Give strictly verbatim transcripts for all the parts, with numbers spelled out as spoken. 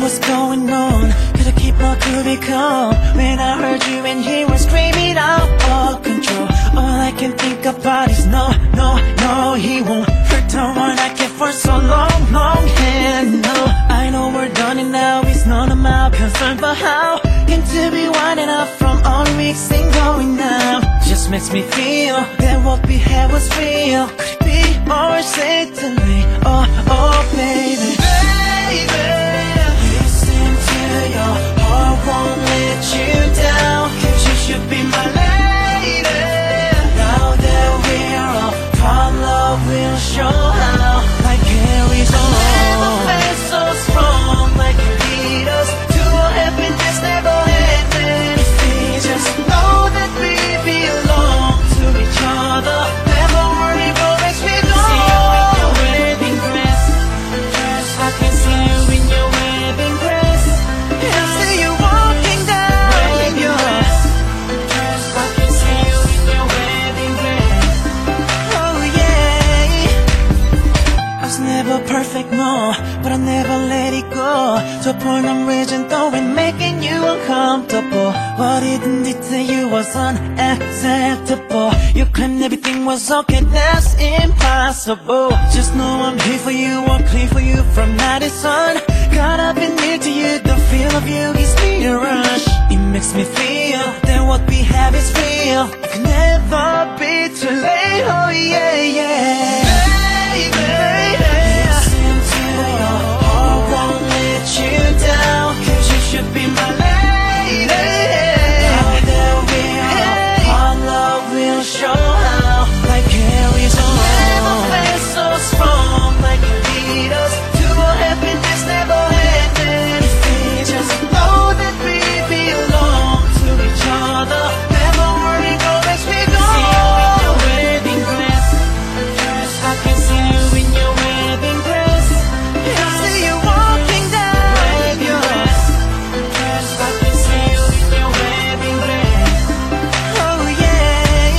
what's going on. Gotta keep my cool be calm. When I heard you and he was screaming out of control, all I can think about is no, no, no, he won't hurt the one I kept for so long, long. And no, I know we're done and now it's none of my concern. But how can to be winding up from all mixing going now? Just makes me feel that what we had was real. Could it be or say it too late? Oh, oh, baby, baby, listen to your heart, won't let you down. 'Cause you should be my lady. Now that we're apart, love will show how. Like carries on. Never felt so strong like you need us. To happiness never ended. If we just know that we belong to each other, never worry about where we go. See you in your wedding dress. I can see you in your wedding dress. I see you walking down your dress. I can see you in your wedding dress. Oh yeah. I was never perfect, no, but I never let it go. To a point I'm reaching though and making you uncomfortable. What it did to you was unacceptable. You claimed everything was okay, that's impossible. Just know I'm here for you, I'm clear for you from night to sun. Caught up in near to you, the feel of you gives me a rush. It makes me feel that what we have is real. It can never be too late, oh yeah, yeah. Baby, listen to your heart, won't let you down. 'Cause you should be my lady. Now that we're apart, love will show how. Like carries on. Never felt so strong like you need us. To a happiness never ended. If we just know that we belong to each other, never worry about where we go. See you in your wedding dress. I can see you in your wedding dress. I see you walking down your dress. I can see you in your wedding dress. Oh yeah.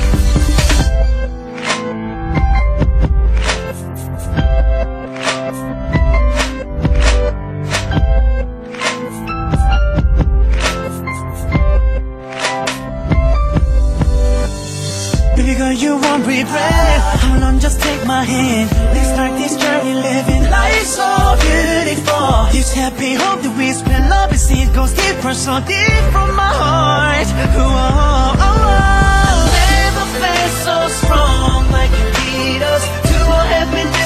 Baby girl, you won't regret. Hold on, just take my hand. Let's start this journey, living life so beautiful. This happy hope that we spread love and see it goes deeper, so deep from my heart. Whoa, oh, oh. Never felt so strong like you need us. To a happiness